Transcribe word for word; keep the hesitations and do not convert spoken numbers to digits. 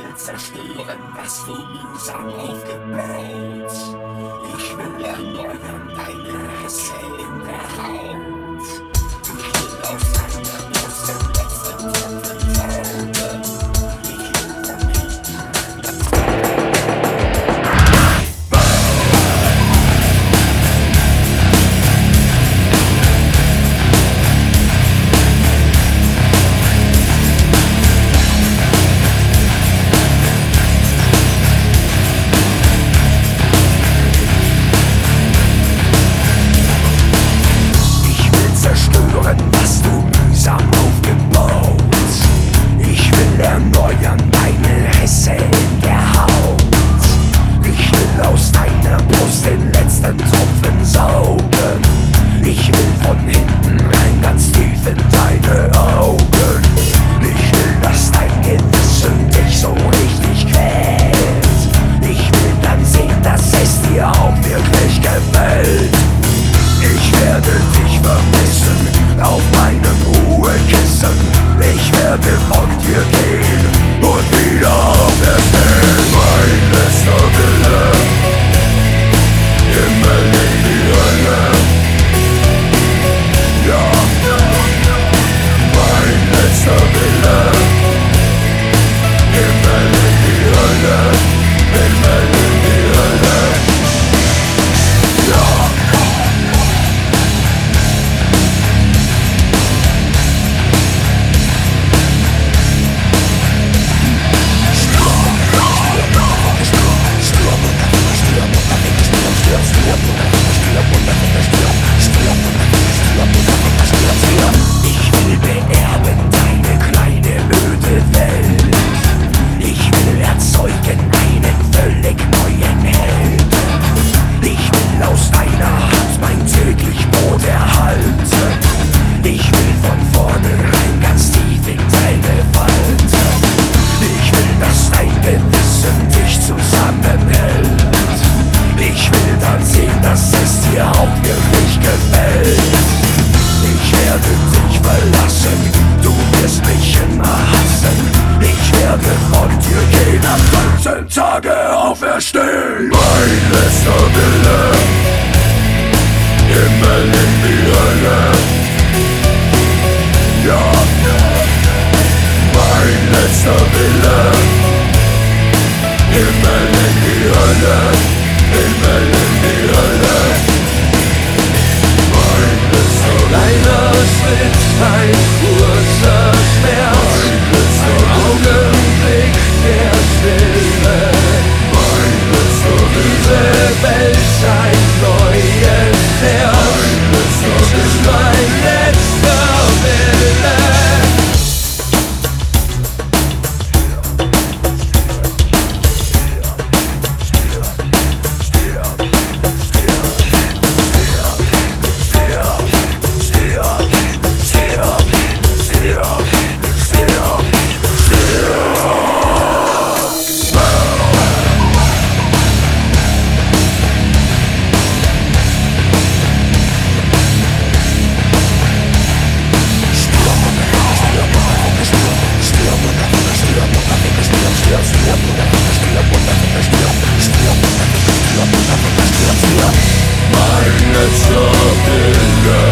will zerstören, was du mühsam aufgebaut. Ich will erneuern deine Risse in der Haut. Ich will aus deiner Brust den letzten Tropfen saugen. Ich will von hinten das was du mühsam aufgebaut. Ich will erneuern deine Risse in der Haut. Ich will aus deiner Brust den letzten Tropfen saugen. Ich will von hinten rein ganz tief in deine Augen. Ich will, dass dein Gewissen dich so richtig quält. Ich will dann sehen, dass es dir auch wirklich gefällt. Ich werde dich vermissen auf meinem Ruhekissen. Ich werde von dir gehen und wieder auferstehen. Mein letzter Wille, Himmel in die Hölle. Ja, mein letzter Wille, Himmel in die Hölle, Himmel in die Hölle. Ja. Ich will beerben deine kleine öde Welt. Ich will erzeugen einen völlig neuen Held. Ich will aus deiner Hand mein täglich Brot erhalten. Ich will von vornherein ganz tief in deine Falte. Ich will, dass dein Gewissen dich zusammenhält. Ich will dann sehen, dass es dir auch wirklich gefällt. Ich werde dich verlassen, du wirst mich immer hassen. Ich werde von dir gehen, am neunten Tage auferstehen. Mein letzter Wille, Himmel in die Hölle. Ja, mein letzter Wille, Himmel in die Hölle, Himmel in die Hölle. Mein letzter kleiner Schritt, ein kurzer Schmerz, ein Augenblick der Stille. Mein letzter Diese Welt ein neues Herz, dies ist mein letzter Wille. Mein letzter Wille.